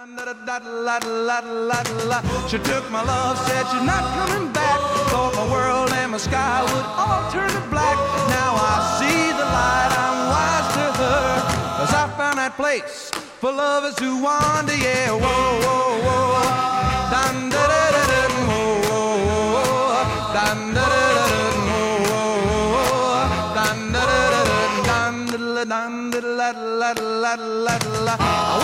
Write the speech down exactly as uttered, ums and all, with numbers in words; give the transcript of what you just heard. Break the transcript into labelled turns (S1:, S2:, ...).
S1: She took my love, said she's not coming back. Thought my world and my sky would all turn to black. Now I see the light, I'm wise to her, 'cause I found that place for lovers who wander, yeah. Whoa, whoa, whoa. Dun, da, da, da, da, whoa, whoa, whoa. Dun, da, da, da, da, whoa, whoa. Dun, da, da, da, da, dun, da, da, dun, da, da, da, da, da, da, da.